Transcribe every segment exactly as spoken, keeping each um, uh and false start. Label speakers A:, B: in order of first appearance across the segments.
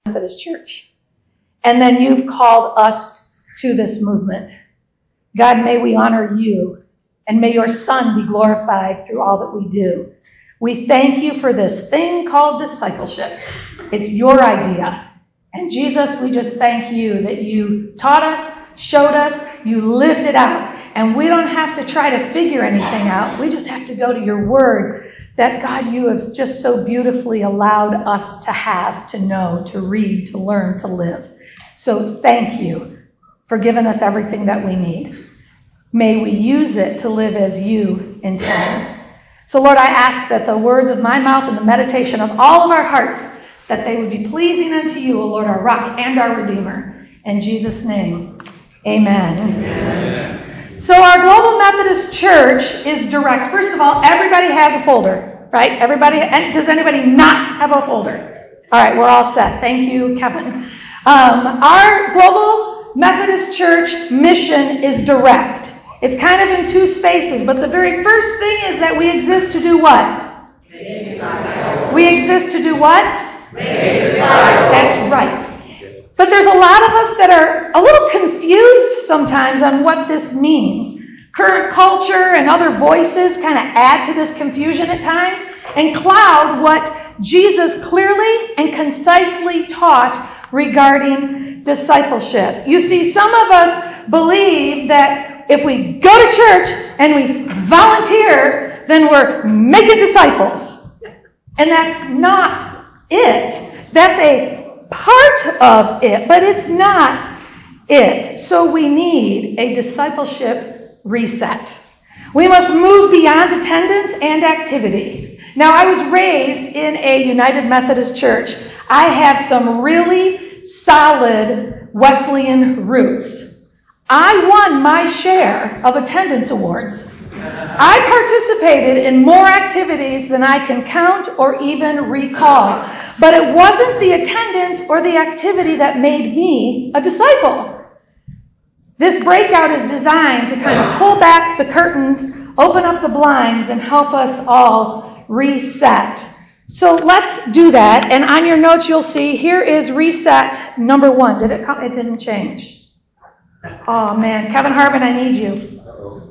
A: Methodist Church. And then you've called us to this movement. God, may we honor you, and may your Son be glorified through all that we do. We thank you for this thing called discipleship. It's your idea. And Jesus, we just thank you that you taught us, showed us, you lived it out. And we don't have to try to figure anything out. We just have to go to your word that, God, you have just so beautifully allowed us to have, to know, to read, to learn, to live. So thank you for giving us everything that we need. May we use it to live as you intend. So, Lord, I ask that the words of my mouth and the meditation of all of our hearts, that they would be pleasing unto you, O Lord, our rock and our redeemer. In Jesus' name, amen. Amen. So our Global Methodist Church is direct. First of all, everybody has a folder, right? Everybody, and does anybody not have a folder? All right, we're all set. Thank you, Kevin. Um, our Global Methodist Church mission is direct. It's kind of in two spaces, but the very first thing is that we exist to do what? We exist to do what? That's right. But there's a lot of us that are a little confused sometimes on what this means. Current culture and other voices kind of add to this confusion at times and cloud what Jesus clearly and concisely taught regarding discipleship. You see, some of us believe that if we go to church and we volunteer, then we're making disciples. And that's not it. That's a part of it, but it's not it. So we need a discipleship reset. We must move beyond attendance and activity. Now, I was raised in a United Methodist Church. I have some really solid Wesleyan roots. I won my share of attendance awards. I participated in more activities than I can count or even recall. But it wasn't the attendance or the activity that made me a disciple. This breakout is designed to kind of pull back the curtains, open up the blinds, and help us all reset. So let's do that. And on your notes, you'll see here is reset number one. Did it come? It didn't change. Oh, man. Kevin Harbin, I need you.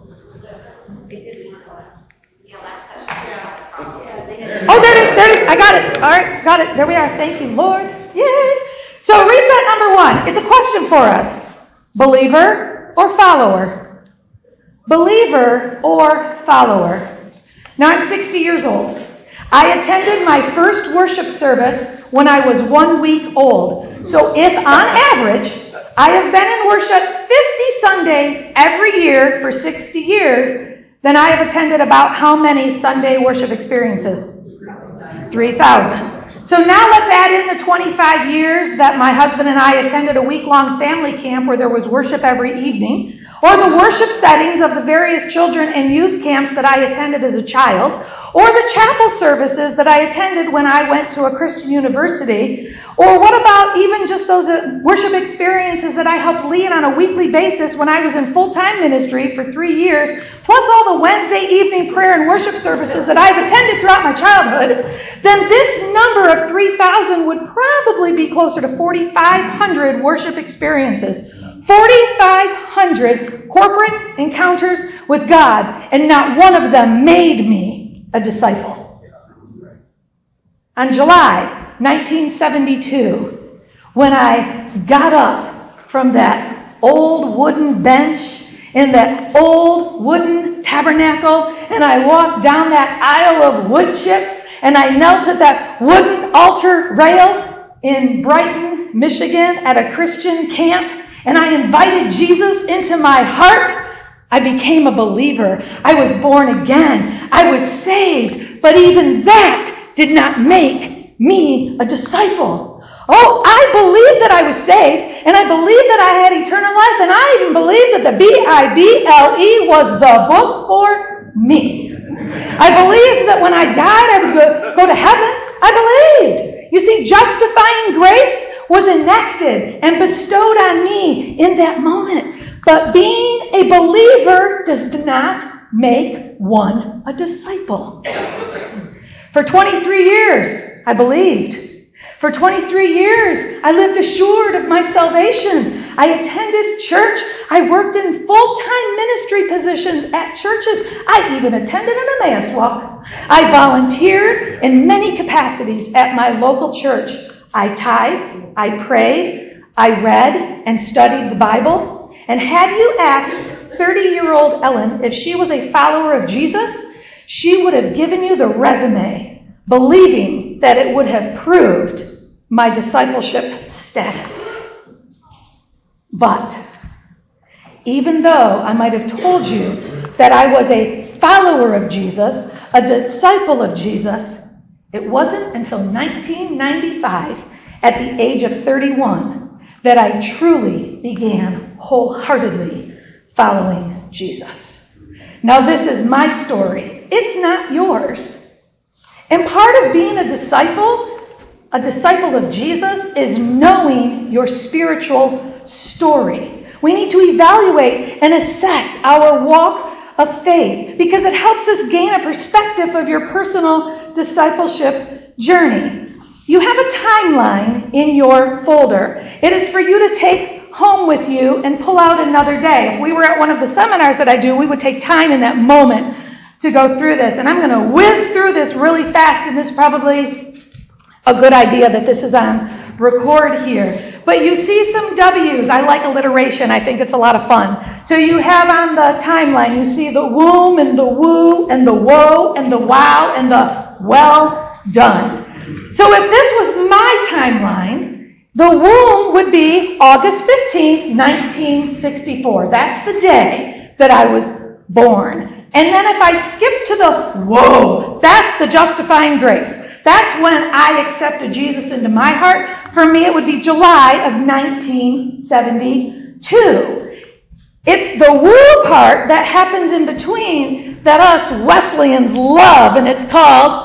A: Oh, there it is. There it is. I got it. All right. Got it. There we are. Thank you, Lord. Yay. So reset number one. It's a question for us. Believer or follower? Believer or follower? Now, I'm sixty years old. I attended my first worship service when I was one week old. So if, on average, I have been in worship fifty Sundays every year for sixty years, then I have attended about how many Sunday worship experiences? three thousand. So now let's add in the twenty-five years that my husband and I attended a week-long family camp where there was worship every evening, or the worship settings of the various children and youth camps that I attended as a child, or the chapel services that I attended when I went to a Christian university, or what about even just those worship experiences that I helped lead on a weekly basis when I was in full-time ministry for three years, plus all the Wednesday evening prayer and worship services that I've attended throughout my childhood, then this number of three thousand would probably be closer to forty-five hundred worship experiences. forty-five hundred corporate encounters with God, and not one of them made me a disciple. On July nineteen seventy-two, when I got up from that old wooden bench in that old wooden tabernacle, and I walked down that aisle of wood chips, and I knelt at that wooden altar rail in Brighton, Michigan, at a Christian camp, and I invited Jesus into my heart, I became a believer. I was born again. I was saved. But even that did not make me a disciple. Oh, I believed that I was saved, and I believed that I had eternal life, and I even believed that the B I B L E was the book for me. I believed that when I died, I would go, go to heaven. I believed. You see, justifying grace was enacted and bestowed on me in that moment. But being a believer does not make one a disciple. For twenty-three years, I believed. For twenty-three years, I lived assured of my salvation. I attended church. I worked in full-time ministry positions at churches. I even attended an Emmaus walk. I volunteered in many capacities at my local church. I tithed, I prayed, I read and studied the Bible. And had you asked thirty-year-old Ellen if she was a follower of Jesus, she would have given you the resume, believing that it would have proved my discipleship status. But even though I might have told you that I was a follower of Jesus, a disciple of Jesus, it wasn't until nineteen ninety-five, at the age of thirty-one, that I truly began wholeheartedly following Jesus. Now, this is my story. It's not yours. And part of being a disciple, a disciple of Jesus, is knowing your spiritual story. We need to evaluate and assess our walk of faith because it helps us gain a perspective of your personal discipleship journey. You have a timeline in your folder. It is for you to take home with you and pull out another day. If we were at one of the seminars that I do, we would take time in that moment to go through this. And I'm going to whiz through this really fast, and it's probably a good idea that this is on record here. But you see some W's. I like alliteration. I think it's a lot of fun. So you have on the timeline, you see the womb and the woo and the woe and the wow and the well done. So if this was my timeline, the womb would be August fifteenth, nineteen sixty-four. That's the day that I was born. And then if I skip to the whoa, that's the justifying grace. That's when I accepted Jesus into my heart. For me, it would be July of nineteen seventy-two. It's the woo part that happens in between that us Wesleyans love, and it's called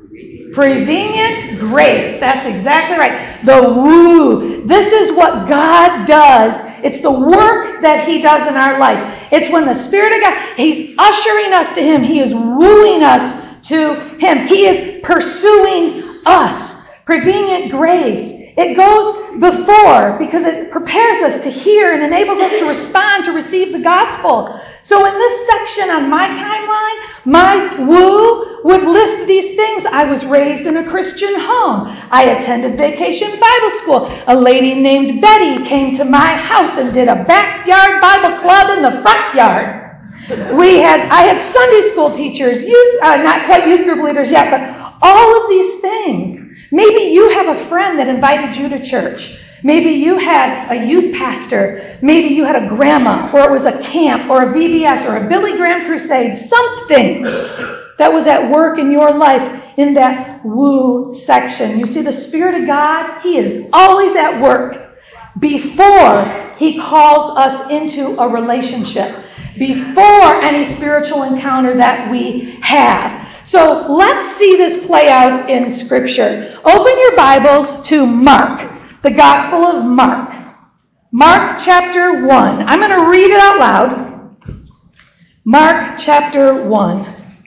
A: prevenient grace. That's exactly right. The woo. This is what God does. It's the work that he does in our life. It's when the Spirit of God, he's ushering us to him. He is wooing us to him. He is pursuing us. Prevenient grace. It goes before because it prepares us to hear and enables us to respond, to receive the gospel. So in this section on my timeline, my woo would list these things. I was raised in a Christian home. I attended Vacation Bible School. A lady named Betty came to my house and did a backyard Bible club in the front yard. We had, I had Sunday school teachers, youth, uh, not quite youth group leaders yet, but all of these things. Maybe you have a friend that invited you to church. Maybe you had a youth pastor. Maybe you had a grandma, or it was a camp, or a V B S, or a Billy Graham crusade, something that was at work in your life in that woo section. You see, the Spirit of God, he is always at work before he calls us into a relationship, before any spiritual encounter that we have. So let's see this play out in Scripture. Open your Bibles to Mark, the Gospel of Mark. Mark chapter one. I'm going to read it out loud. Mark chapter one.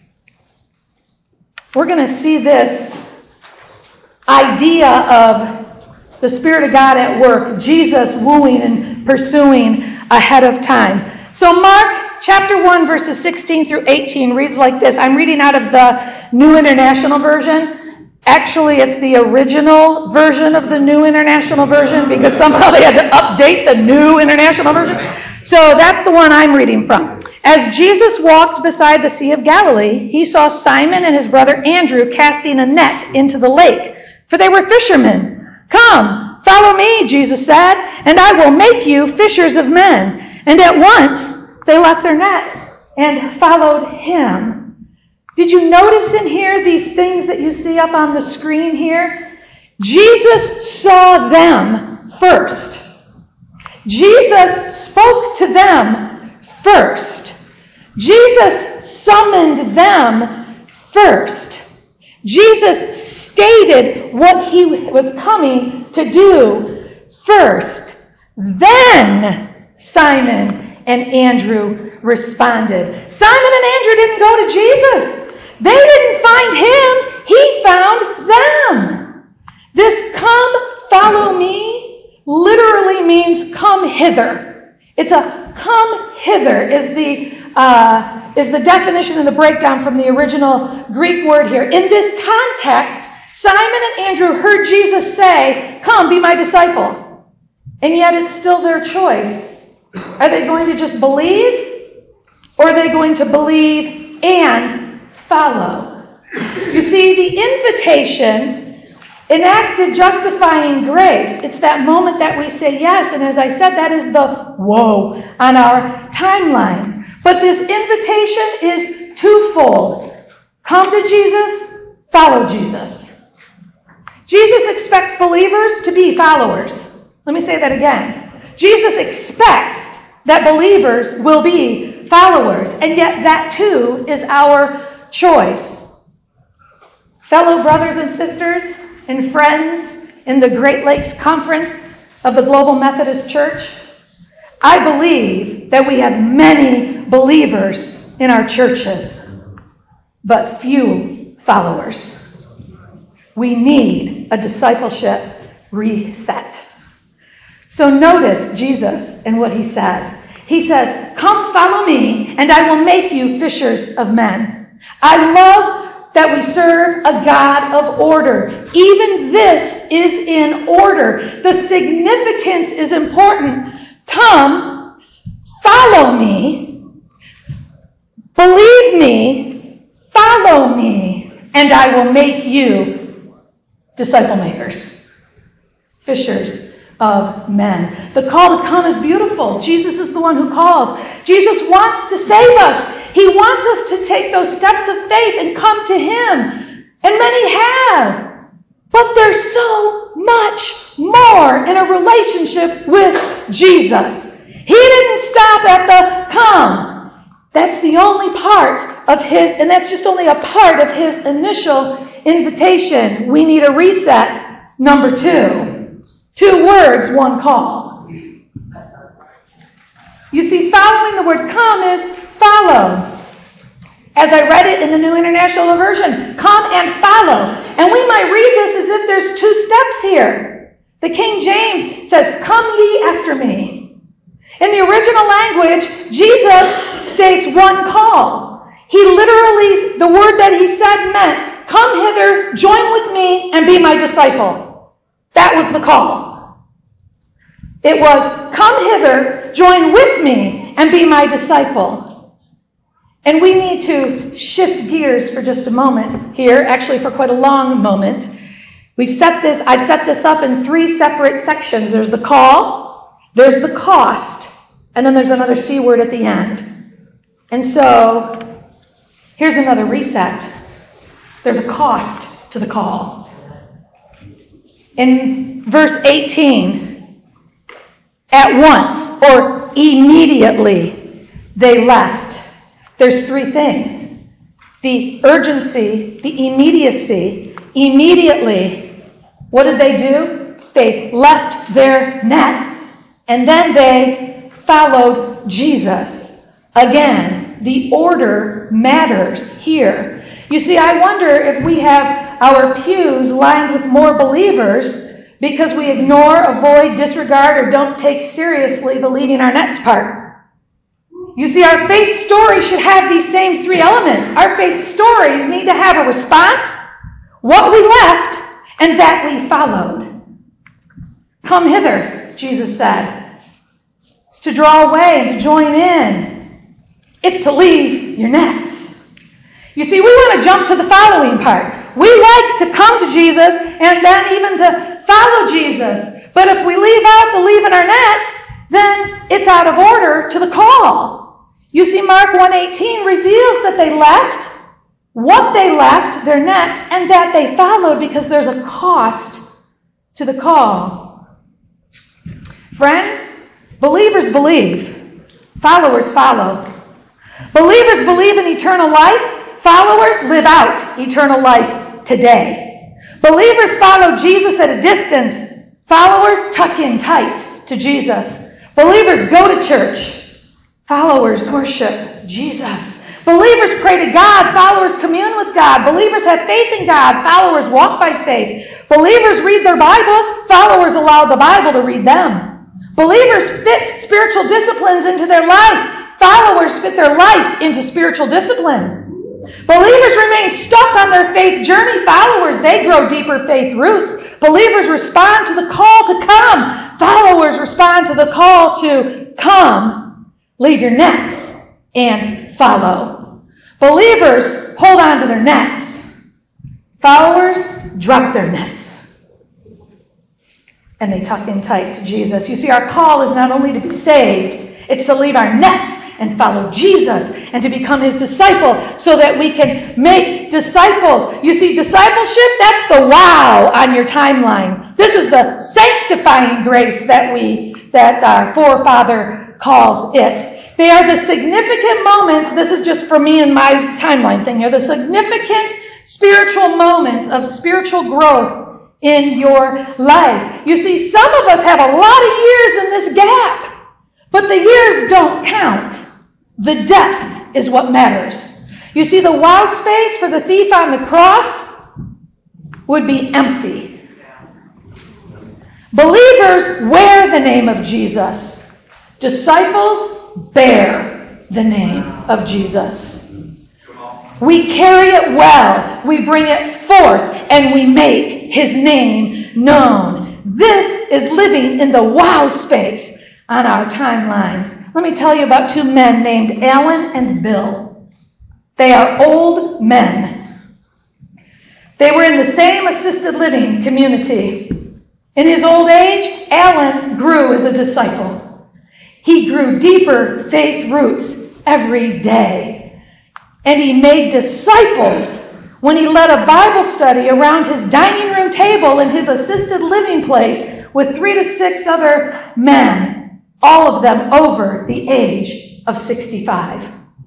A: We're going to see this idea of the Spirit of God at work, Jesus wooing and pursuing ahead of time. So Mark chapter one, verses sixteen through eighteen reads like this. I'm reading out of the New International Version. Actually, it's the original version of the New International Version because somehow they had to update the New International Version. So that's the one I'm reading from. As Jesus walked beside the Sea of Galilee, he saw Simon and his brother Andrew casting a net into the lake, for they were fishermen. "Come, follow me," Jesus said, "and I will make you fishers of men." And at once they left their nets and followed him. Did you notice in here these things that you see up on the screen here? Jesus saw them first. Jesus spoke to them first. Jesus summoned them first. Jesus stated what he was coming to do first. Then Simon and Andrew responded. Simon and Andrew didn't go to Jesus. They didn't find him. He found them. This come, follow me literally means come hither. It's a come hither is the uh, is the definition and the breakdown from the original Greek word here. In this context, Simon and Andrew heard Jesus say, come, be my disciple. And yet it's still their choice. Are they going to just believe? Or are they going to believe and follow? You see, the invitation enacted justifying grace. It's that moment that we say yes. And as I said, that is the whoa on our timelines. But this invitation is twofold. Come to Jesus, follow Jesus. Jesus expects believers to be followers. Let me say that again. Jesus expects that believers will be followers, and yet that too is our choice. Fellow brothers and sisters and friends in the Great Lakes Conference of the Global Methodist Church, I believe that we have many believers in our churches, but few followers. We need a discipleship reset. So notice Jesus and what he says. He says, come follow me, and I will make you fishers of men. I love that we serve a God of order. Even this is in order. The significance is important. Come, follow me, believe me, follow me, and I will make you disciple makers, fishers of men. The call to come is beautiful. Jesus is the one who calls. Jesus wants to save us. He wants us to take those steps of faith and come to him. And many have. But there's so much more in a relationship with Jesus. He didn't stop at the come. That's the only part of his, and that's just only a part of his initial invitation. We need a reset. Number two. Two words, one call. You see, following the word come is follow. As I read it in the New International Version, come and follow. And we might read this as if there's two steps here. The King James says, come ye after me. In the original language, Jesus states one call. He literally, the word that he said meant, come hither, join with me, and be my disciple. That was the call. It was, come hither, join with me, and be my disciple. And we need to shift gears for just a moment here, actually for quite a long moment. We've set this, I've set this up in three separate sections. There's the call, there's the cost, and then there's another C word at the end. And so, here's another reset. There's a cost to the call. In verse eighteen, at once or immediately they left. There's three things. The urgency, the immediacy. Immediately, what did they do? They left their nets, and then they followed Jesus. Again, the order matters here. You see, I wonder if we have our pews lined with more believers because we ignore, avoid, disregard, or don't take seriously the leaving our nets part. You see, our faith story should have these same three elements. Our faith stories need to have a response, what we left, and that we followed. Come hither, Jesus said. It's to draw away and to join in. It's to leave your nets. You see, we want to jump to the following part. We like to come to Jesus and then even to follow Jesus. But if we leave out the leaving our nets, then it's out of order to the call. You see, Mark one eighteen reveals that they left, what they left, their nets, and that they followed because there's a cost to the call. Friends, believers believe, followers follow. Believers believe in eternal life, followers live out eternal life today. Believers follow Jesus at a distance, followers tuck in tight to Jesus. Believers go to church. Followers worship Jesus. Believers pray to God. Followers commune with God. Believers have faith in God. Followers walk by faith. Believers read their Bible. Followers allow the Bible to read them. Believers fit spiritual disciplines into their life. Followers fit their life into spiritual disciplines. Believers remain stuck on their faith journey. Followers, they grow deeper faith roots. Believers respond to the call to come. Followers respond to the call to come, leave your nets, and follow. Believers hold on to their nets. Followers drop their nets. And they tuck in tight to Jesus. You see, our call is not only to be saved, it's to leave our nets and follow Jesus and to become his disciple so that we can make disciples. You see, discipleship, that's the wow on your timeline. This is the sanctifying grace that we, that our forefather calls it. They are the significant moments, this is just for me and my timeline thing here, the significant spiritual moments of spiritual growth in your life. You see, some of us have a lot of years in this gap. But the years don't count. The depth is what matters. You see, the wow space for the thief on the cross would be empty. Believers wear the name of Jesus. Disciples bear the name of Jesus. We carry it well. We bring it forth and we make his name known. This is living in the wow space on our timelines. Let me tell you about two men named Alan and Bill. They are old men. They were in the same assisted living community. In his old age, Alan grew as a disciple. He grew deeper faith roots every day. And he made disciples when he led a Bible study around his dining room table in his assisted living place with three to six other men. All of them over the age of sixty-five.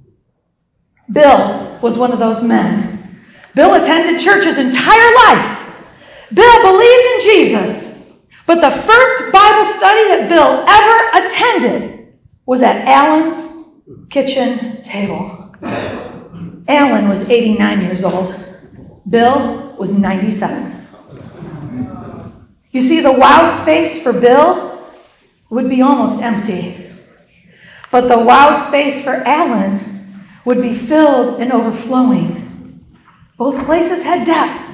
A: Bill was one of those men. Bill attended church his entire life. Bill believed in Jesus. But the first Bible study that Bill ever attended was at Alan's kitchen table. Alan was eighty-nine years old. Bill was ninety-seven. You see, the wow space for Bill would be almost empty. But the wow space for Alan would be filled and overflowing. Both places had depth.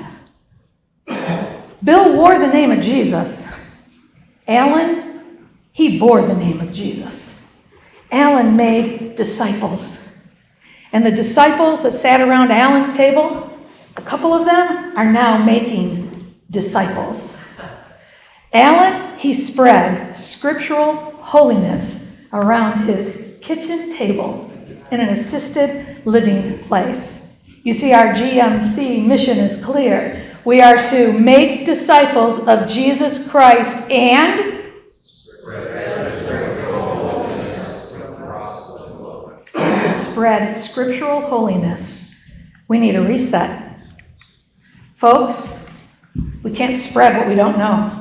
A: Bill wore the name of Jesus. Alan, he bore the name of Jesus. Alan made disciples. And the disciples that sat around Alan's table, a couple of them are now making disciples. Alan, he spread scriptural holiness around his kitchen table in an assisted living place. You see, our G M C mission is clear. We are to make disciples of Jesus Christ and to spread scriptural holiness. We need a reset. Folks, we can't spread what we don't know.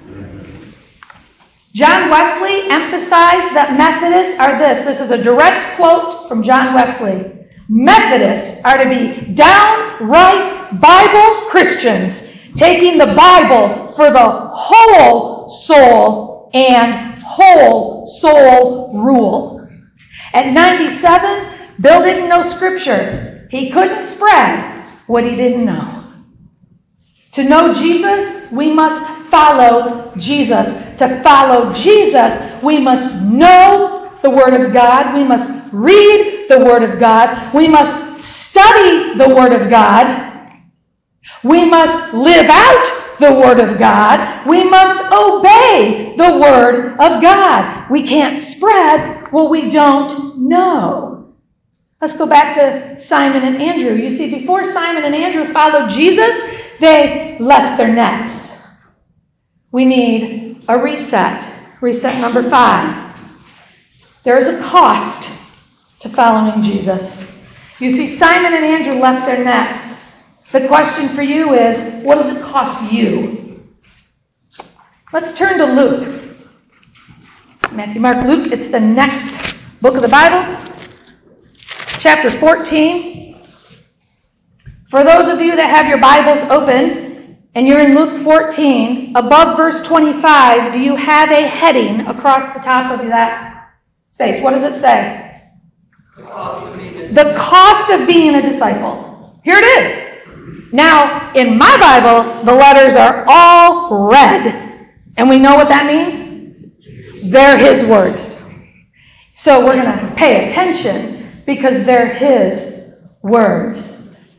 A: John Wesley emphasized that Methodists are this. This is a direct quote from John Wesley. Methodists are to be downright Bible Christians, taking the Bible for the whole soul and whole soul rule. At ninety-seven, Bill didn't know Scripture. He couldn't spread what he didn't know. To know Jesus, we must follow Jesus. To follow Jesus, we must know the Word of God. We must read the Word of God. We must study the Word of God. We must live out the Word of God. We must obey the Word of God. We can't spread what we don't know. Let's go back to Simon and Andrew. You see, before Simon and Andrew followed Jesus, they left their nets. We need a reset. Reset number five. There is a cost to following Jesus. You see, Simon and Andrew left their nets. The question for you is, what does it cost you? Let's turn to Luke. Matthew, Mark, Luke. It's the next book of the Bible. chapter fourteen. For those of you that have your Bibles open and you're in Luke fourteen, above verse twenty-five, do you have a heading across the top of that space? What does it say?
B: The cost of being a,
A: the cost of being a disciple. Here it is. Now, in my Bible, the letters are all red. And we know what that means? They're his words. So we're going to pay attention because they're his words.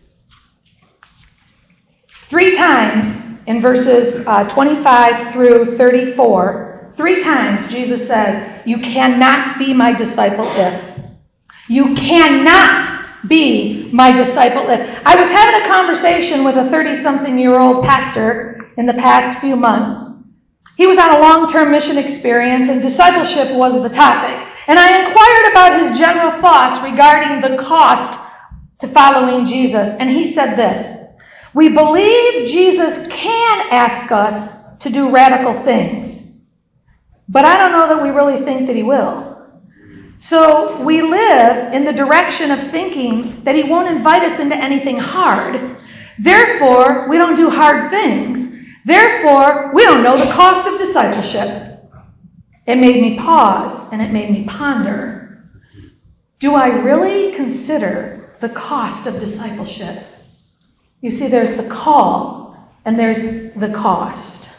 A: Three times in verses uh, twenty-five through thirty-four, three times Jesus says, you cannot be my disciple if. You cannot be my disciple if. I was having a conversation with a thirty-something-year-old pastor in the past few months. He was on a long-term mission experience, and discipleship was the topic. And I inquired about his general thoughts regarding the cost to following Jesus. And he said this: we believe Jesus can ask us to do radical things, but I don't know that we really think that he will. So we live in the direction of thinking that he won't invite us into anything hard. Therefore, we don't do hard things. Therefore, we don't know the cost of discipleship. It made me pause and it made me ponder. Do I really consider the cost of discipleship? You see, there's the call and there's the cost.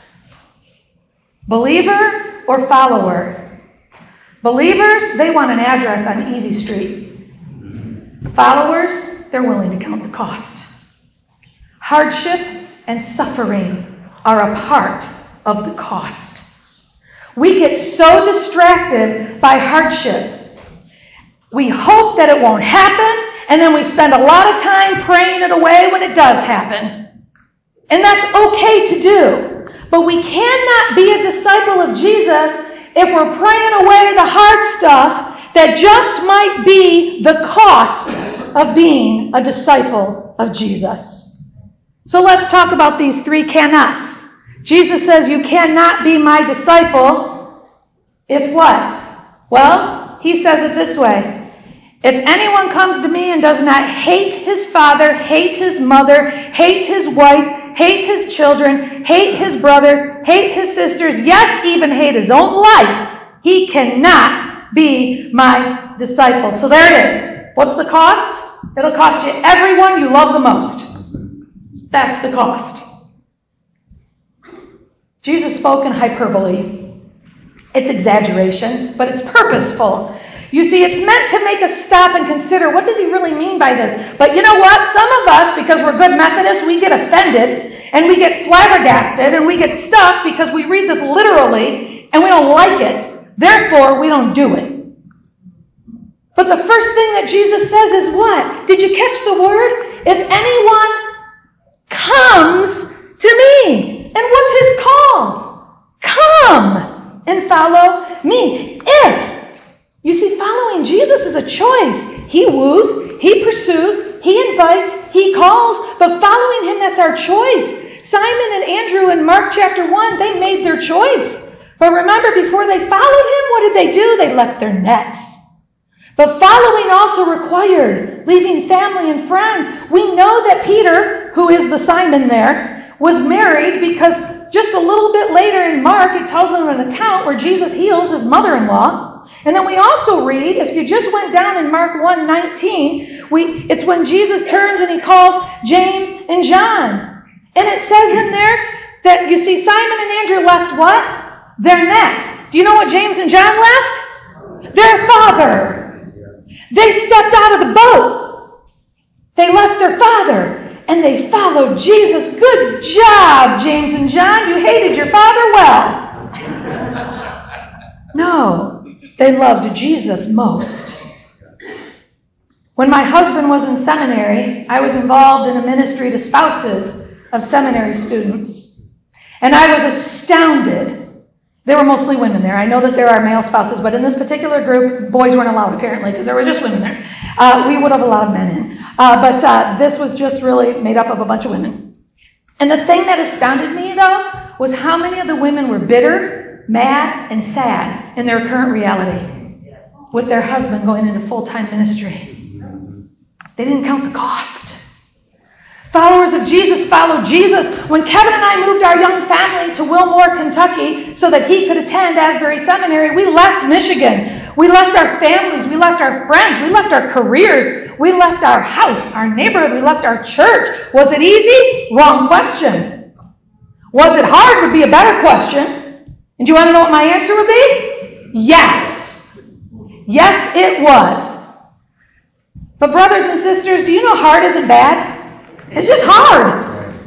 A: Believer or follower? Believers, they want an address on Easy Street. Followers, they're willing to count the cost. Hardship and suffering are a part of the cost. We get so distracted by hardship. We hope that it won't happen, and then we spend a lot of time praying it away when it does happen. And that's okay to do. But we cannot be a disciple of Jesus if we're praying away the hard stuff that just might be the cost of being a disciple of Jesus. So let's talk about these three cannots. Jesus says you cannot be my disciple if what? Well, he says it this way: if anyone comes to me and does not hate his father, hate his mother, hate his wife, hate his children, hate his brothers, hate his sisters, yes, even hate his own life, he cannot be my disciple. So there it is. What's the cost? It'll cost you everyone you love the most. That's the cost. Jesus spoke in hyperbole. It's exaggeration, but it's purposeful. You see, it's meant to make us stop and consider, what does he really mean by this? But you know what? Some of us, because we're good Methodists, we get offended, and we get flabbergasted, and we get stuck because we read this literally, and we don't like it. Therefore, we don't do it. But the first thing that Jesus says is what? Did you catch the word? If anyone comes to me. And what's his call? Come and follow me. If. You see, following Jesus is a choice. He woos, he pursues, he invites, he calls, but following him, that's our choice. Simon and Andrew in Mark chapter one, they made their choice. But remember, before they followed him, what did they do? They left their nets. But following also required leaving family and friends. We know that Peter, who is the Simon there, was married because just a little bit later in Mark, it tells them an account where Jesus heals his mother-in-law. And then we also read, if you just went down in Mark one nineteen, we, it's when Jesus turns and he calls James and John. And it says in there that, you see, Simon and Andrew left what? Their nets. Do you know what James and John left? Their father. They stepped out of the boat. They left their father. And they followed Jesus. Good job, James and John. You hated your father well. No, they loved Jesus most. When my husband was in seminary, I was involved in a ministry to spouses of seminary students. And I was astounded. There were mostly women there. I know that there are male spouses, but in this particular group, boys weren't allowed apparently because there were just women there. Uh, we would have allowed men in. Uh, but uh, this was just really made up of a bunch of women. And the thing that astounded me, though, was how many of the women were bitter, mad, and sad in their current reality with their husband going into full-time ministry. They didn't count the cost. Followers of Jesus followed Jesus. When Kevin and I moved our young family to Wilmore, Kentucky, so that he could attend Asbury Seminary, we left Michigan. We left our families. We left our friends. We left our careers. We left our house, our neighborhood. We left our church. Was it easy? Wrong question. Was it hard? Would be a better question. And do you want to know what my answer would be? Yes. Yes, it was. But brothers and sisters, do you know hard isn't bad? It's just hard.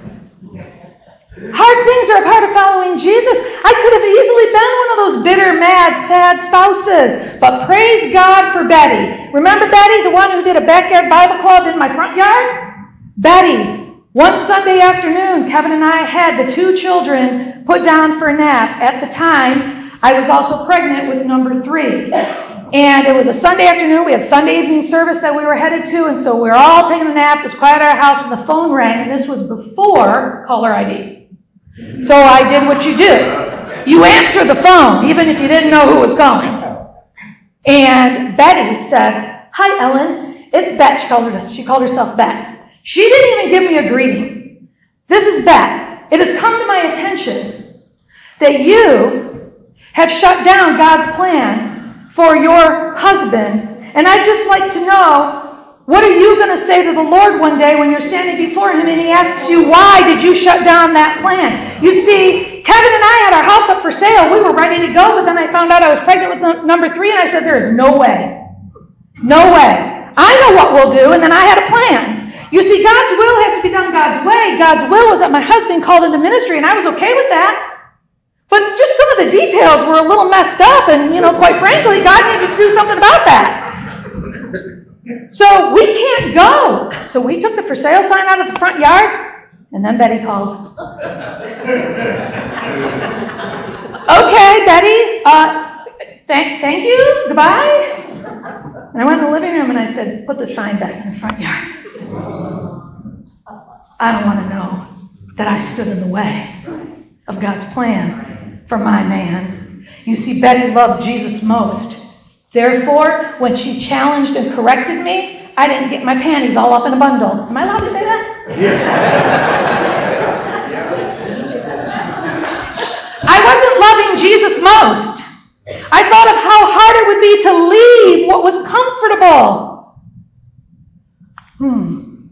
A: Hard things are a part of following Jesus. I could have easily been one of those bitter, mad, sad spouses. But praise God for Betty. Remember Betty, the one who did a backyard Bible club in my front yard? Betty. One Sunday afternoon, Kevin and I had the two children put down for a nap. At the time, I was also pregnant with number three. And it was a Sunday afternoon. We had Sunday evening service that we were headed to. And so we were all taking a nap. It was quiet at our house and the phone rang. And this was before caller I D. So I did what you do. You answer the phone, even if you didn't know who was calling. And Betty said, "Hi, Ellen. It's Bet." She called, her, she called herself Bet. She didn't even give me a greeting. "This is Bet. It has come to my attention that you have shut down God's plan for your husband. And I'd just like to know, what are you going to say to the Lord one day when you're standing before him and he asks you, why did you shut down that plan?" You see, Kevin and I had our house up for sale. We were ready to go, but then I found out I was pregnant with number three, and I said, there is no way. No way. I know what we'll do, and then I had a plan. You see, God's will has to be done God's way. God's will was that my husband called into ministry, and I was okay with that. But just some of the details were a little messed up, and, you know, quite frankly, God needed to do something about that. So we can't go. So we took the for sale sign out of the front yard, and then Betty called. "Okay, Betty, uh, th- thank you, goodbye." And I went in the living room and I said, "Put the sign back in the front yard. I don't want to know that I stood in the way of God's plan for my man." You see, Betty loved Jesus most. Therefore, when she challenged and corrected me, I didn't get my panties all up in a bundle. Am I allowed to say that? I wasn't loving Jesus most. I thought of how hard it would be to leave what was comfortable. Hmm.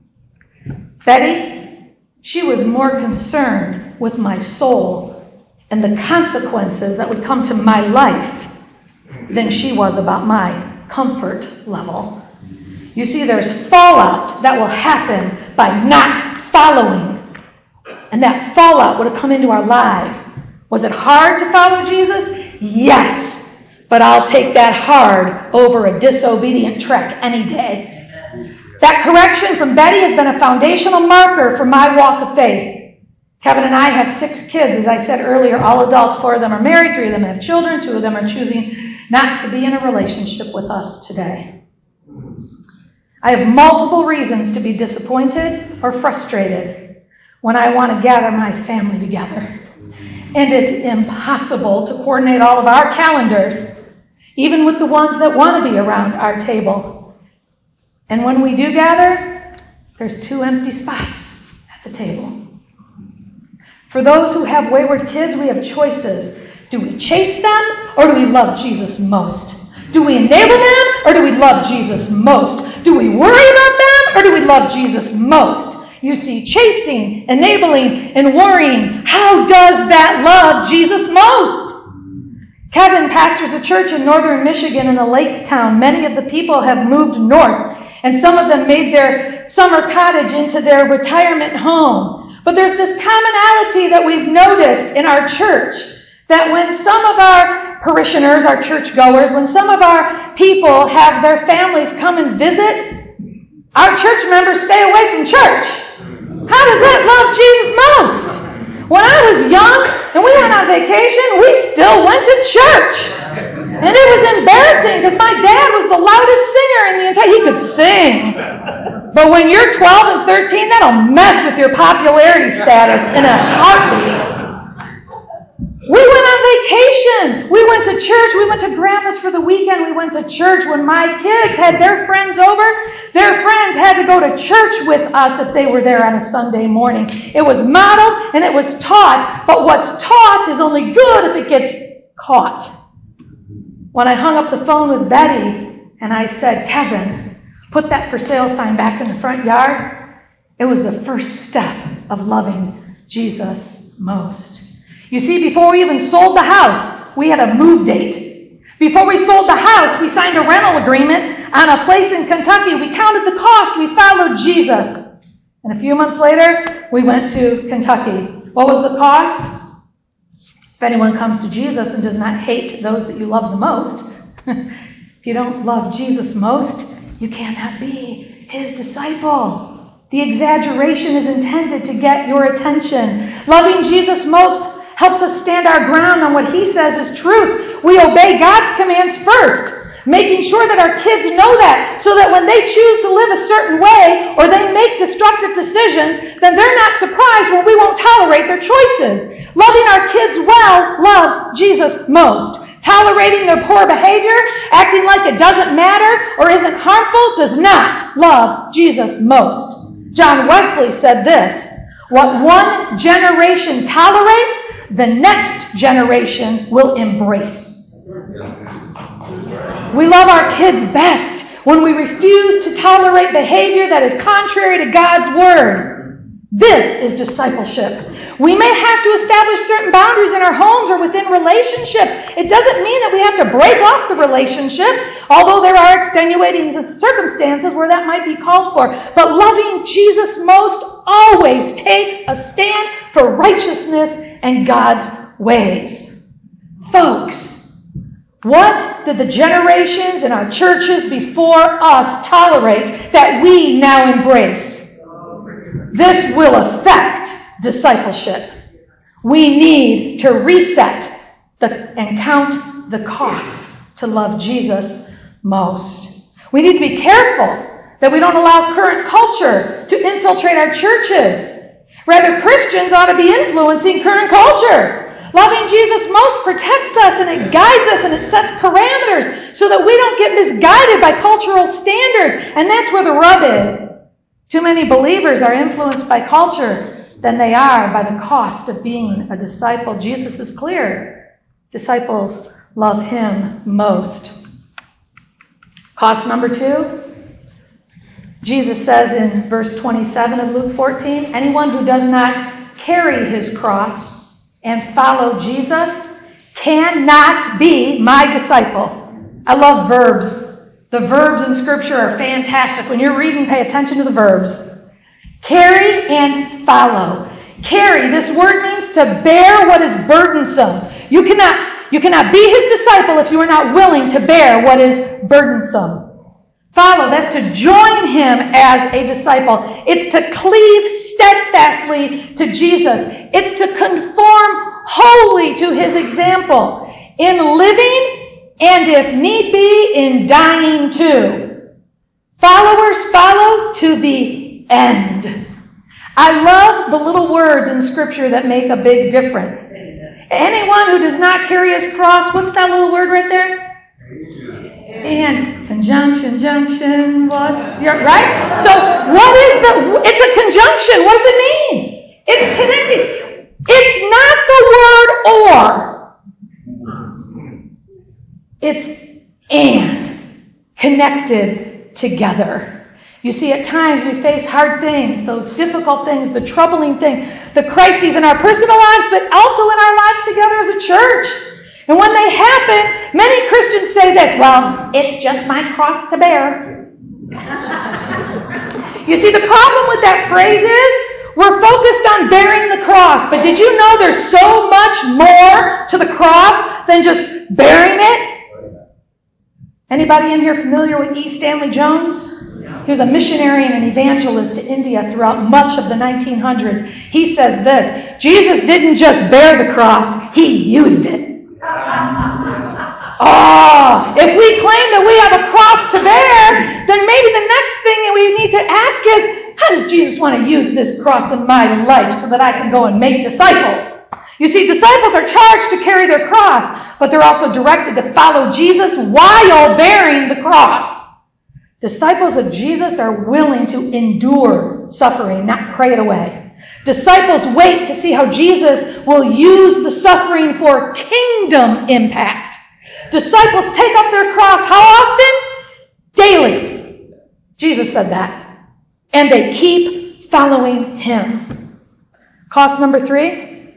A: Betty, she was more concerned with my soul and the consequences that would come to my life than she was about my comfort level. You see, there's fallout that will happen by not following. And that fallout would have come into our lives. Was it hard to follow Jesus? Yes. But I'll take that hard over a disobedient trek any day. That correction from Betty has been a foundational marker for my walk of faith. Kevin and I have six kids, as I said earlier, all adults. Four of them are married, three of them have children, two of them are choosing not to be in a relationship with us today. I have multiple reasons to be disappointed or frustrated when I want to gather my family together. And it's impossible to coordinate all of our calendars, even with the ones that want to be around our table. And when we do gather, there's two empty spots at the table. For those who have wayward kids, we have choices. Do we chase them, or do we love Jesus most? Do we enable them, or do we love Jesus most? Do we worry about them, or do we love Jesus most? You see, chasing, enabling, and worrying, how does that love Jesus most? Kevin pastors a church in northern Michigan in a lake town. Many of the people have moved north, and some of them made their summer cottage into their retirement home. But there's this commonality that we've noticed in our church, that when some of our parishioners, our churchgoers, when some of our people have their families come and visit, our church members stay away from church. How does that love Jesus most? When I was young and we went on vacation, we still went to church. And it was embarrassing because my dad was the loudest singer in the entire, he could sing. But when you're twelve and thirteen, that'll mess with your popularity status in a heartbeat. We went on vacation. We went to church. We went to Grandma's for the weekend. We went to church. When my kids had their friends over, their friends had to go to church with us if they were there on a Sunday morning. It was modeled and it was taught, but what's taught is only good if it gets caught. When I hung up the phone with Betty and I said, Kevin, put that for sale sign back in the front yard, it was the first step of loving Jesus most. You see, before we even sold the house, we had a move date. Before we sold the house, we signed a rental agreement on a place in Kentucky. We counted the cost. We followed Jesus. And a few months later, we went to Kentucky. What was the cost? If anyone comes to Jesus and does not hate those that you love the most, if you don't love Jesus most, you cannot be his disciple. The exaggeration is intended to get your attention. Loving Jesus most helps us stand our ground on what he says is truth. We obey God's commands first, making sure that our kids know that, so that when they choose to live a certain way or they make destructive decisions, then they're not surprised when we won't tolerate their choices. Loving our kids well loves Jesus most. Tolerating their poor behavior, acting like it doesn't matter or isn't harmful, does not love Jesus most. John Wesley said this, what one generation tolerates, the next generation will embrace. We love our kids best when we refuse to tolerate behavior that is contrary to God's word. This is discipleship. We may have to establish certain boundaries in our homes or within relationships. It doesn't mean that we have to break off the relationship, although there are extenuating circumstances where that might be called for. But loving Jesus most always takes a stand for righteousness and God's ways. Folks, what did the generations in our churches before us tolerate that we now embrace? This will affect discipleship. We need to reset the, and count the cost to love Jesus most. We need to be careful that we don't allow current culture to infiltrate our churches. Rather, Christians ought to be influencing current culture. Loving Jesus most protects us and it guides us and it sets parameters so that we don't get misguided by cultural standards. And that's where the rub is. Too many believers are influenced by culture than they are by the cost of being a disciple. Jesus is clear. Disciples love him most. Cost number two. Jesus says in verse twenty-seven of Luke fourteen, anyone who does not carry his cross and follow Jesus cannot be my disciple. I love verbs. The verbs in Scripture are fantastic. When you're reading, pay attention to the verbs. Carry and follow. Carry, this word means to bear what is burdensome. You cannot, you cannot be his disciple if you are not willing to bear what is burdensome. Follow, that's to join him as a disciple. It's to cleave steadfastly to Jesus. It's to conform wholly to his example in living and, if need be, in dying too. Followers follow to the end. I love the little words in Scripture that make a big difference. Anyone who does not carry his cross, what's that little word right there? And conjunction, junction, what's your, right? So what is the, it's a conjunction. What does it mean? It's connected. It's not the word or. It's and, connected together. You see, at times we face hard things, those difficult things, the troubling things, the crises in our personal lives, but also in our lives together as a church. And when they happen, many Christians say this, well, it's just my cross to bear. You see, the problem with that phrase is we're focused on bearing the cross. But did you know there's so much more to the cross than just bearing it? Anybody in here familiar with E. Stanley Jones? He was a missionary and an evangelist to India throughout much of the nineteen hundreds. He says this, Jesus didn't just bear the cross, he used it. Oh, if we claim that we have a cross to bear, then maybe the next thing that we need to ask is, how does Jesus want to use this cross in my life so that I can go and make disciples? You see, disciples are charged to carry their cross, but they're also directed to follow Jesus while bearing the cross. Disciples of Jesus are willing to endure suffering, not pray it away. Disciples wait to see how Jesus will use the suffering for kingdom impact. Disciples take up their cross how often? Daily. Jesus said that. And they keep following him. Cost number three.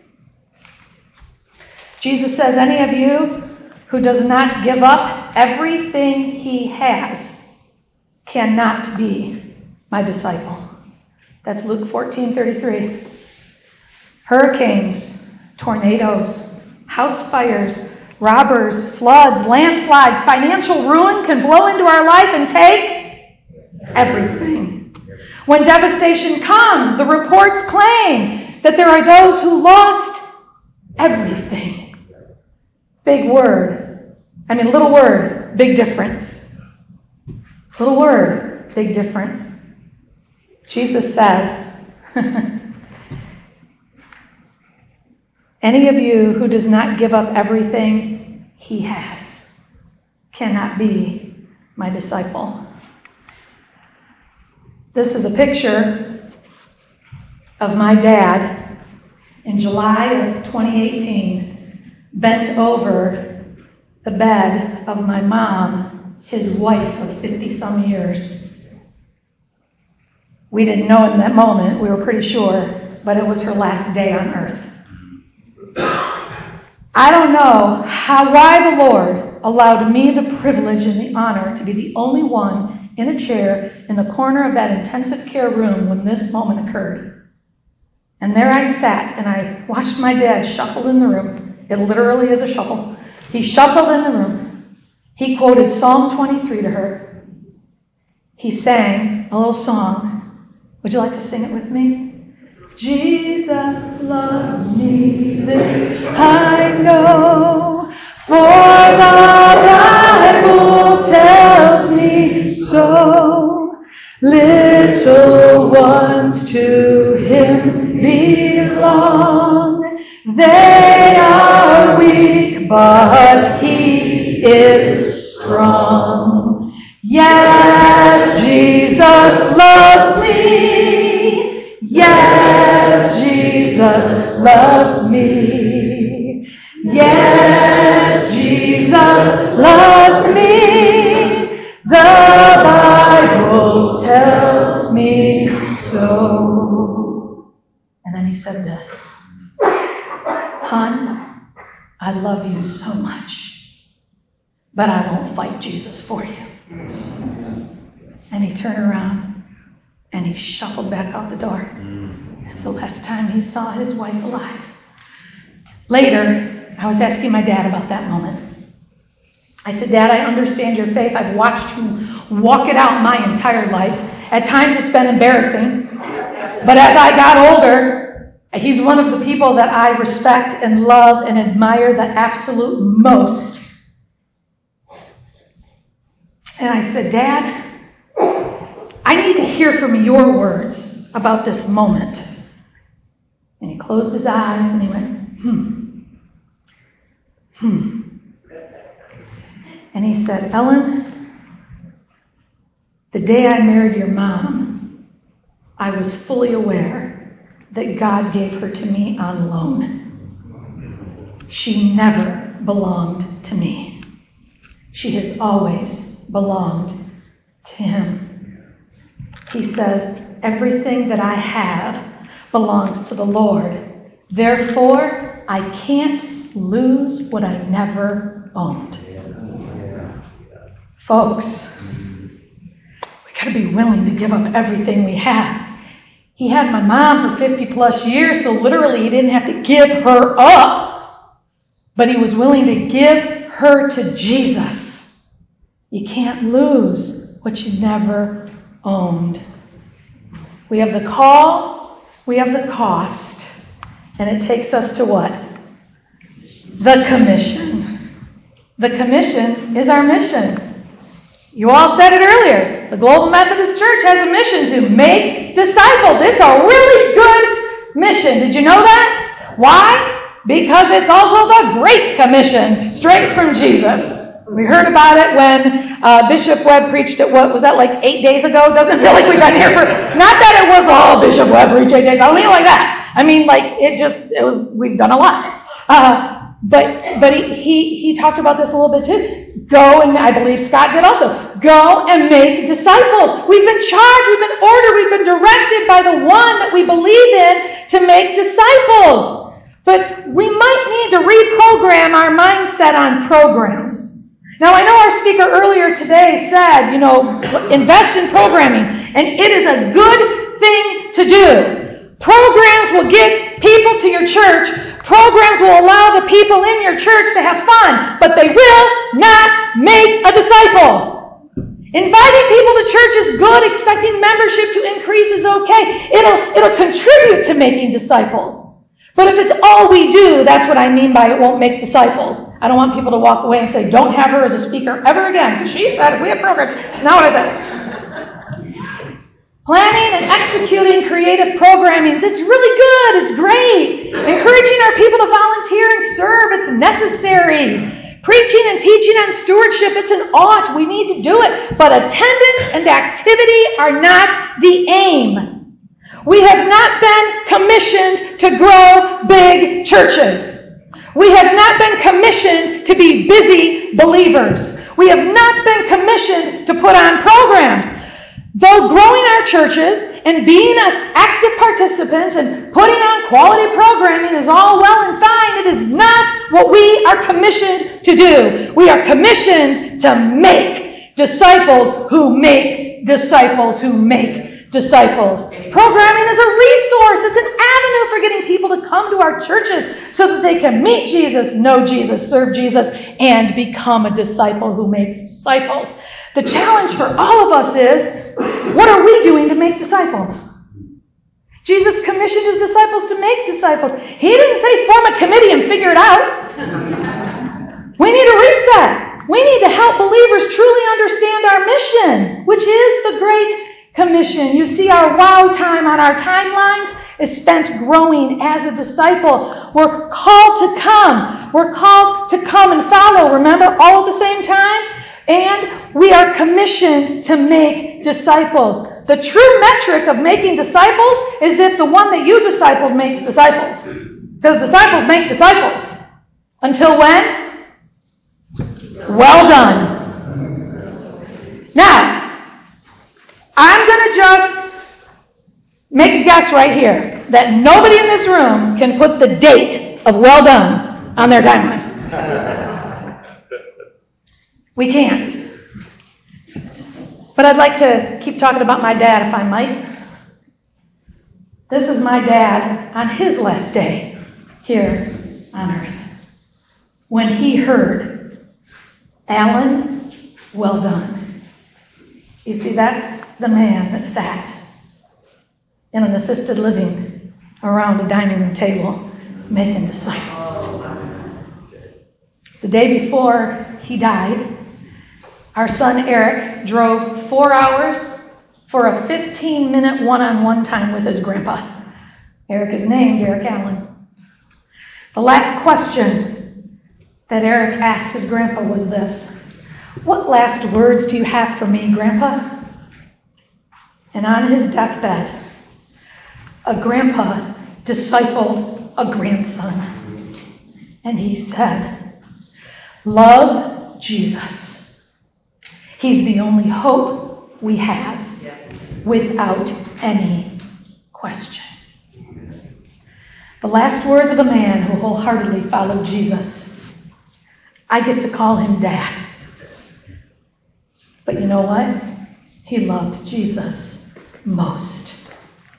A: Jesus says, any of you who does not give up everything he has cannot be my disciple. That's Luke fourteen thirty-three. Hurricanes, tornadoes, house fires, robbers, floods, landslides, financial ruin can blow into our life and take everything. When devastation comes, the reports claim that there are those who lost everything. Big word. I mean, little word, big difference. Little word, big difference. Jesus says, any of you who does not give up everything he has cannot be my disciple. This is a picture of my dad in July of twenty eighteen, bent over the bed of my mom, his wife of fifty-some years. We didn't know in that moment, we were pretty sure, but it was her last day on earth. I don't know how, why the Lord allowed me the privilege and the honor to be the only one in a chair in the corner of that intensive care room when this moment occurred. And there I sat and I watched my dad shuffle in the room. It literally is a shuffle. He shuffled in the room. He quoted Psalm twenty-three to her. He sang a little song. Would you like to sing it with me? Jesus loves me, this I know, for the Bible tells me so. Little ones to him belong. They are weak, but he is strong. Yes, Jesus loves me. Yes, Jesus loves me. Yes, Jesus loves me. The Bible tells me so. And then he said this, hon, I love you so much, but I won't fight Jesus for you. And he turned around and he shuffled back out the door. It's the last time he saw his wife alive. Later, I was asking my dad about that moment. I said, Dad, I understand your faith. I've watched you walk it out my entire life. At times it's been embarrassing. But as I got older, he's one of the people that I respect and love and admire the absolute most. And I said, Dad, I need to hear from your words about this moment. And he closed his eyes and he went, hmm, hmm. And he said, Ellen, the day I married your mom, I was fully aware that God gave her to me on loan. She never belonged to me. She has always belonged to him. He says, everything that I have belongs to the Lord. Therefore, I can't lose what I never owned. Folks, we got to be willing to give up everything we have. He had my mom for fifty plus years, so literally he didn't have to give her up. But he was willing to give her to Jesus. You can't lose what you never owned. We have the call, we have the cost, and it takes us to what? The commission. The commission is our mission. You all said it earlier. The Global Methodist Church has a mission to make disciples. It's a really good mission. Did you know that? Why? Because it's also the Great Commission, straight from Jesus. We heard about it when uh, Bishop Webb preached it, what was that, like eight days ago? Doesn't feel like we've been here for, not that it was, oh, Bishop Webb preached eight days. I don't mean like that. I mean, like, it just, it was, we've done a lot. Uh, but but he, he, he talked about this a little bit too. Go, and I believe Scott did also, go and make disciples. We've been charged, we've been ordered, we've been directed by the one that we believe in to make disciples. But we might need to reprogram our mindset on programs. Now, I know our speaker earlier today said, you know, invest in programming, and it is a good thing to do. Programs will get people to your church. Programs will allow the people in your church to have fun, but they will not make a disciple. Inviting people to church is good. Expecting membership to increase is okay. It'll, it'll contribute to making disciples. But if it's all we do, that's what I mean by it won't make disciples. I don't want people to walk away and say, don't have her as a speaker ever again. She said if we had programs. That's not what I said. Planning and executing creative programming, it's really good. It's great. Encouraging our people to volunteer and serve, it's necessary. Preaching and teaching on stewardship, it's an ought. We need to do it. But attendance and activity are not the aim. We have not been commissioned to grow big churches. We have not been commissioned to be busy believers. We have not been commissioned to put on programs. Though growing our churches and being active participants and putting on quality programming is all well and fine, it is not what we are commissioned to do. We are commissioned to make disciples who make disciples who make disciples. Programming is a resource. It's an avenue for getting people to come to our churches so that they can meet Jesus, know Jesus, serve Jesus, and become a disciple who makes disciples. The challenge for all of us is, what are we doing to make disciples? Jesus commissioned his disciples to make disciples. He didn't say form a committee and figure it out. We need a reset. We need to help believers truly understand our mission, which is the Great Commission. You see, our wow time on our timelines is spent growing as a disciple. We're called to come. We're called to come and follow. Remember, all at the same time? And we are commissioned to make disciples. The true metric of making disciples is if the one that you discipled makes disciples. Because disciples make disciples. Until when? Well done. Now, I'm going to just make a guess right here that nobody in this room can put the date of well done on their timeline. We can't. But I'd like to keep talking about my dad, if I might. This is my dad on his last day here on earth. When he heard, Alan, well done. You see, that's the man that sat in an assisted living around a dining room table making disciples. The day before he died, our son Eric drove four hours for a fifteen-minute one-on-one time with his grandpa. Eric is named Eric Allen. The last question that Eric asked his grandpa was this: "What last words do you have for me, Grandpa?" And on his deathbed, a grandpa discipled a grandson. And he said, "Love Jesus. He's the only hope we have, without any question." The last words of a man who wholeheartedly followed Jesus. I get to call him Dad. But you know what? He loved Jesus most.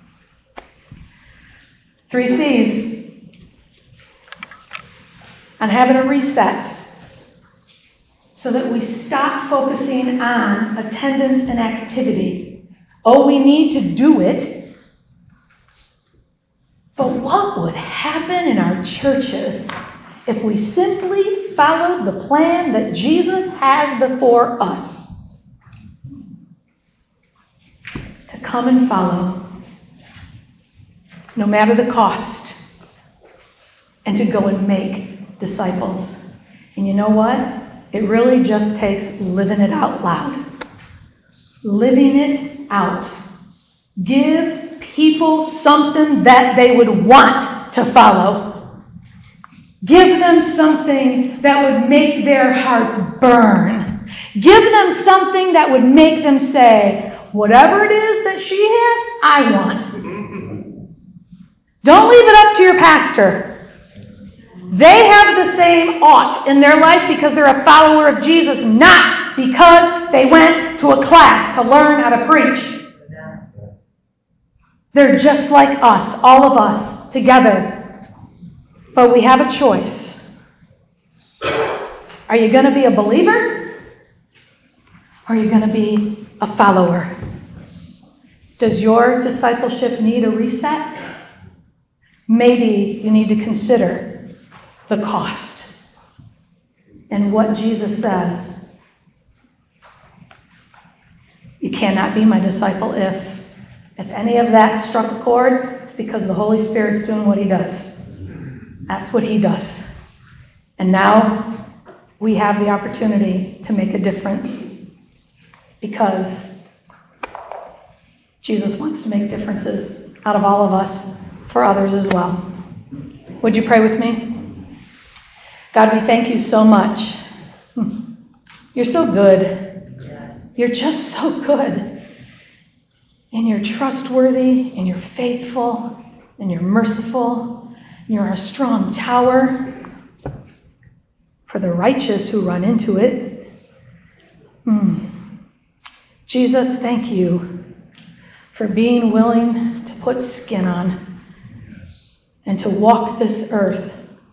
A: Three C's on having a reset so that we stop focusing on attendance and activity. Oh, we need to do it. But what would happen in our churches if we simply followed the plan that Jesus has before us? To come and follow, no matter the cost, and to go and make disciples. And you know what? It really just takes living it out loud. Living it out. Give people something that they would want to follow. Give them something that would make their hearts burn. Give them something that would make them say, whatever it is that she has, I want. Don't leave it up to your pastor. They have the same ought in their life because they're a follower of Jesus, not because they went to a class to learn how to preach. They're just like us, all of us, together. But we have a choice. Are you going to be a believer? Or are you going to be a follower? Does your discipleship need a reset? Maybe you need to consider the cost and what Jesus says. You cannot be my disciple if. If any of that struck a chord, it's because the Holy Spirit's doing what he does. That's what he does. And now we have the opportunity to make a difference because Jesus wants to make differences out of all of us for others as well. Would you pray with me? God, we thank you so much. You're so good. Yes. You're just so good. And you're trustworthy, and you're faithful, and you're merciful. And you're a strong tower for the righteous who run into it. Hmm. Jesus, thank you for being willing to put skin on and to walk this earth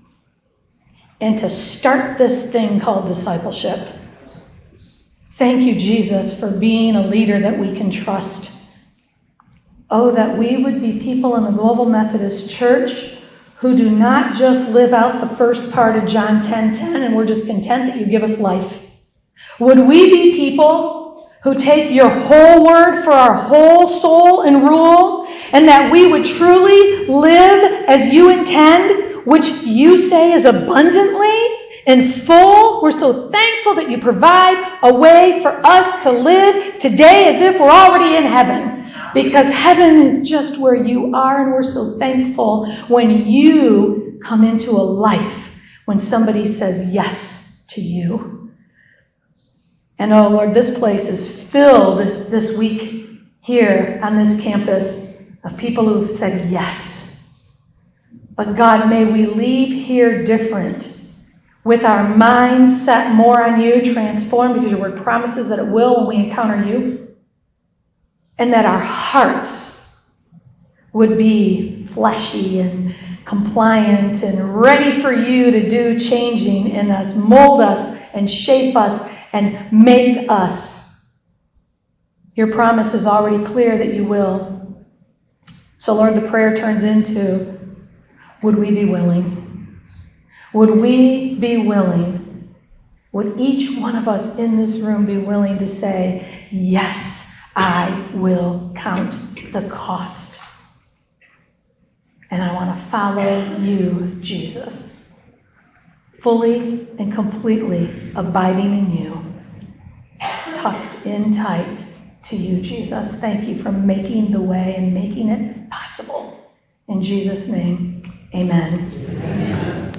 A: and to start this thing called discipleship. Thank you, Jesus, for being a leader that we can trust. Oh, that we would be people in the Global Methodist Church who do not just live out the first part of John ten ten and we're just content that you give us life. Would we be people who take your whole word for our whole soul and rule, and that we would truly live as you intend, which you say is abundantly and full? We're so thankful that you provide a way for us to live today as if we're already in heaven. Because heaven is just where you are, and we're so thankful when you come into a life, when somebody says yes to you. And oh Lord, this place is filled this week here on this campus of people who have said yes. But God, may we leave here different, with our minds set more on you, transformed, because your word promises that it will when we encounter you. And that our hearts would be fleshy and compliant and ready for you to do changing in us, mold us and shape us and make us. Your promise is already clear that you will. So Lord, the prayer turns into, would we be willing? Would we be willing? Would each one of us in this room be willing to say, yes, I will count the cost. And I want to follow you, Jesus. Fully and completely abiding in you. Tucked in tight to you, Jesus. Thank you for making the way and making it possible. In Jesus' name, amen. Amen.